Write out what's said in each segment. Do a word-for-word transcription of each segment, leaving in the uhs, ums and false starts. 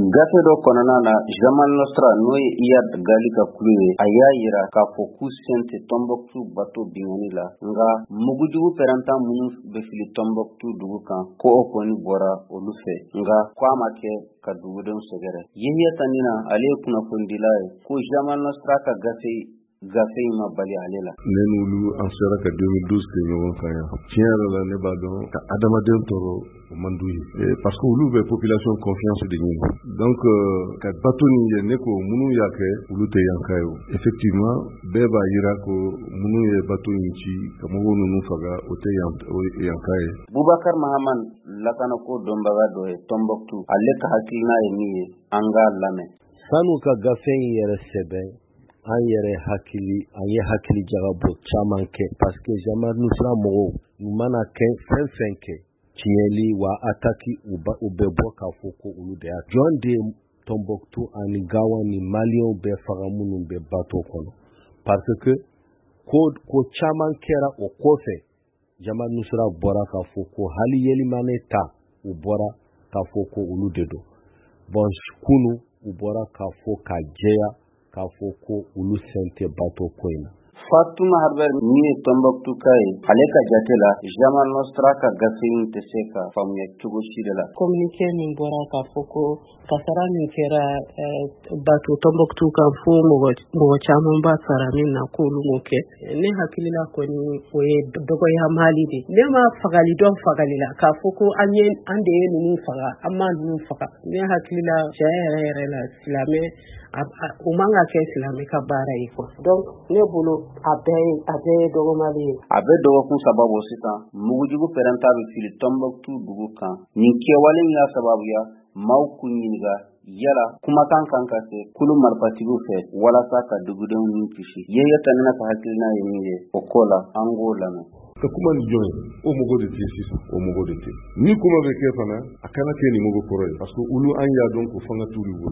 gafe dɔ kɔnɔna na Jamal Nostra n'o ye Iyad Gali ka kulu ye a y'a yira k'a fɔ k'u sen tɛ Tombouctou bato bingani la nka mugujugu pɛrɛntan minnu bɛ fili Tombouctou dugu kan ko o kɔni bɔra olu fɛ nka ko a ma kɛ ka dugudenw sɛgɛrɛ. Yehia Tanina ale ye kunnafonidila ye ko Jamal Nostra ka gafe gafe in ma bali ale la. Ne n'olu an sera ka deux mille douze kɛ ɲɔgɔn kan yan. Tiɲɛ yɛrɛ la ne b'a dɔn ka adamaden tɔɔrɔ o man d'u ye parce que olu bɛ population confiance de ɲini donc ka bato nin ye ne ko minnu y'a kɛ olu tɛ yanka ye. Effectivement bɛɛ b'a yira ko minnu ye bato in ci ka mɔgɔw ninnu faga o tɛ yanka ye. Bubakar Mahaman lakanako dɔnbaga dɔ ye Tombouctou ale ka hakilina ye min ye an k'a lamɛn. Sanu ka gafe in yɛrɛ sɛbɛn an yɛrɛ hakili an ye hakili jagabɔ caman kɛ parce que Jamal Nostra mɔgɔw u mana kɛ fɛn fɛn kɛ tiɲɛli wa ataki u bɛ bɔ k'a fɔ ko olu de y'a jɔn de Tombouctou ani Gawa ni Maliyɛnw bɛɛ faga minnu bɛ bato kɔnɔ parce que ko ko caman kɛra o kɔfɛ Jamal Nostra bɔra k'a fɔ ko hali yelimane ta u bɔra k'a fɔ ko olu de don bon kunu u bɔra k'a fɔ ka jɛya k'a fɔ ko olu sen tɛ bato ko in na. Fatuma Herbert min ye Tombouctou ka ye ale ka jate la Jamal Nostra ka gafe in tɛ se ka faamuya cogo si de la. Communiqué min bɔra k'a fɔ ko kasara min kɛra bato Tombouctou kan fo mɔgɔ caman ba sara min na k'olu m'o kɛ ne hakilila kɔni o ye dɔgɔyamali de ne ma fagali dɔn fagali la k'a fɔ ko an ye an de ye ninnu faga an ma ninnu faga ne hakilila cɛ yɛrɛ yɛrɛ la silamɛ o man ka kɛ silamɛ ka baara ye quoi donc ne bolo a bɛɛ a bɛɛ ye dɔgɔmali ye. A bɛ dɔgɔkun saba bɔ sisan mugujugu pɛrɛnta bɛ fili Tombouctou dugu kan nin kɛwale in y'a sababuya maaw k'u ɲininka yala kumakan kan ka kɛ kulu marifatigiw fɛ walasa ka dugudenw ni kisi. Yehia Tanina ka hakilina ye min ye o ko la an k'o lamɛn. Ka kuma ni jɔn ye o mɔgɔ de tɛ sisan o mɔgɔ de tɛ ni kuma bɛ kɛ fana a kana kɛ ni mɔgɔ kɔrɔ ye parce que olu an y'a dɔn ko fanga t'u bolo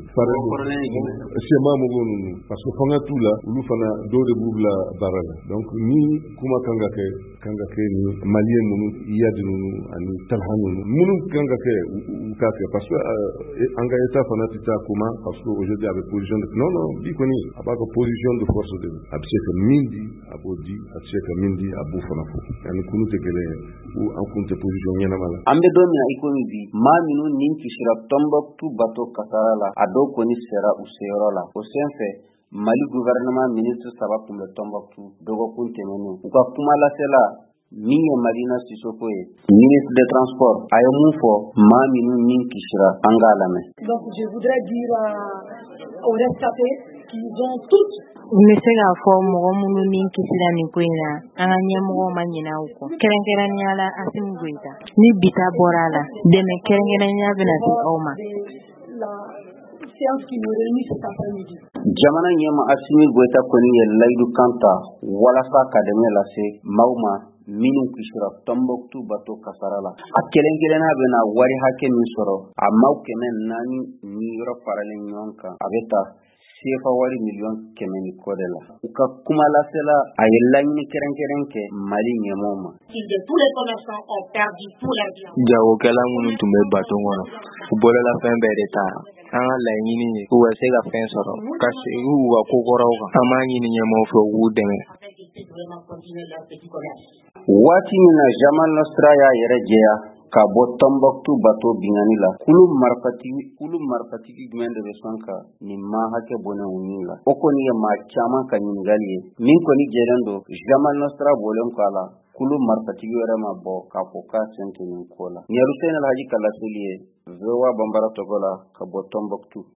sɛma mɔgɔw ninnu parce que fanga t'u la olu fana dɔw de b'u bila baara la donc ni kuma kan ka kɛ kan ka kɛ ni maliyɛn ninnu Iyadi ninnu ani Talha ninnu minnu kan ka kɛ u k'a kɛ parce que an ka état fana tɛ taa kuma parce que aujourd'hui a bɛ position de non non bi kɔni a b'a ka position de force de a bɛ se ka min di a b'o di a bɛ se ka min di a b'o fana fɔ. Ani kunu tɛ kelen u an kun tɛ position ɲɛnama la. An bɛ don min na i komi bi maa minnu ni kisira Tombouctou bato kasara la a dɔw kɔni sera u seyɔrɔ la o sen fɛ Mali gouvernement ministre saba tun bɛ Tombouctou dɔgɔkun tɛmɛnen u ka kuma lasela min ye Madina Sissoko ye ministre des transports a ye mun fɔ maa minnu ni kisira an k'a lamɛn. Donc je voudrais dire aux rescapés qu'ils ont toutes n bɛ se k'a fɔ mɔgɔ minnu ni kisira nin ko in na an ka ɲɛmɔgɔw ma ɲinɛ u kɔ kɛrɛnkɛrɛnnenya la Asimi Goita ni bita bɔra a la dɛmɛ kɛrɛnkɛrɛnnenya bɛna di aw ma. Jamana ɲɛma Asimi Goita kɔni ye layidu kan ta walasa ka dɛmɛ lase maaw ma minnu kisira Tombouctou bato kasara la a kelen-kelenna bɛna wari hakɛ min sɔrɔ a maaw kɛmɛ naani ni yɔrɔ faralen ɲɔgɔn kan a bɛ ta sefa wari miliyɔn kɛmɛ ni kɔ de la u ka kuma lasela a ye laɲini kɛrɛnkɛrɛn kɛ Mali ɲɛmɔgɔw ma. Jagokɛla minnu tun bɛ bato kɔnɔ u bɔra fɛn bɛɛ de ta an ka laɲini ye u bɛ se ka fɛn sɔrɔ ka segin u ka ko kɔrɔw kan an b'a ɲini ɲɛmɔgɔw fɛ u k'u dɛmɛ. Waati min na Jamal Nostra y'a yɛrɛ jɛya ka bɔ Tombouctou bato bingani la kulu marifatigi kulu marifatigi jumɛn de bɛ sɔn ka nin maa hakɛ bɔnɛ u ni la o kɔni ye maa caman ka ɲininkali ye min kɔni jɛlen don Jamal Nostra bɔlen kɔ a la kulu marifatigi wɛrɛ ma bɔ k'a fɔ k'a sen tɛ nin ko la. Ni ye Hussein El Hadji Kalaseli ye V O A Bambara tɔgɔ la ka bɔ Tombouctou.